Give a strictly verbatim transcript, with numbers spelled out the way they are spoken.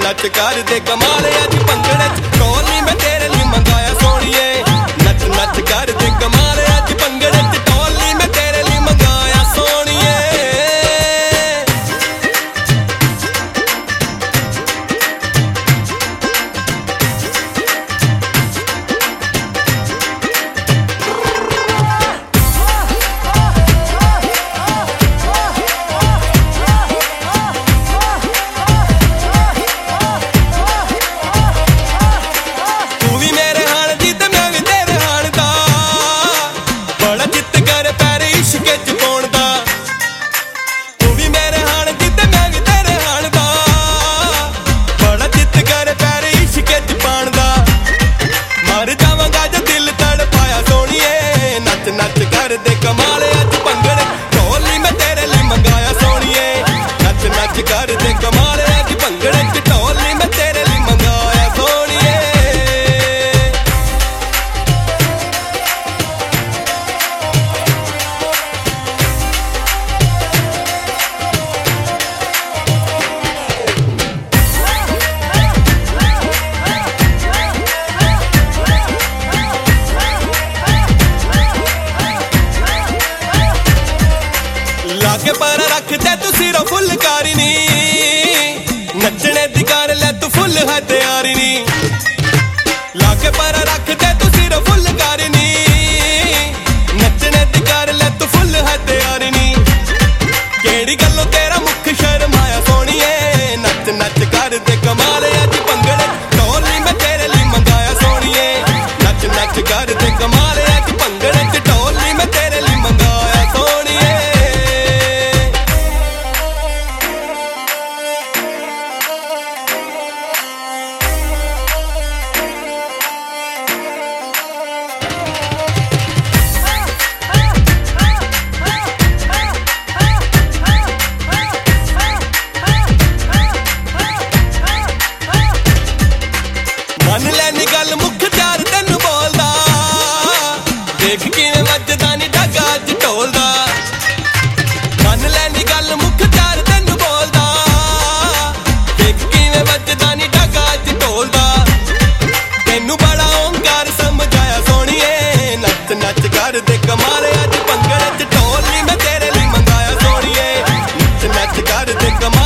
नच कर दे कमाल अज भंगड़े च ढोल नी मैं तेरे लिए मंगाया सोनिए नच नच कर दे कमाल अज भंगड़े च ढोल नी मैं तेरे लिए मंगाया सोनिए नच कर दे कमाल अज भंगड़े ढोल नी मैं तेरे लिए मंगाया सोनिए नच नच कर दे कमाल अज भंगड़े च ढोल नी मैं तेरे लिए मंगाया सोनिए लागे पर रख दे तू सिरों फुलकारी नी नचने दी कर ले तू फुल है तैयारी नी लागे पर रख दे तू सिरों फुलकारी नी नचने दी कर ले तू फुल है तैयारी नी केड़ी गल्लों तेरा मुख शर्माया सोनिए नच नच कर दे कमाल अज भंगड़े ढोल नी मैं तेरे लिए मंगाया सोनिए नच नच कर दे कमाल अज भंगड़े च ढोल नी मैं तेरे लिए मंगाया सोनिए मन लैनी गल मुख चार तेन बोलदा देख किवें वजदा नी ढगा अज ढोल दा मन लैनी गल मुख चार तेन बोलदा देख किवें वजदा नी ढगा अज ढोल दा तेनू बड़ा ओंकार समझाया सोनिए नच नच कर दे कमाल अज भंगड़े च ढोल नी मैं तेरे लिए मंगाया सोनिए नच नच कर दे कमाल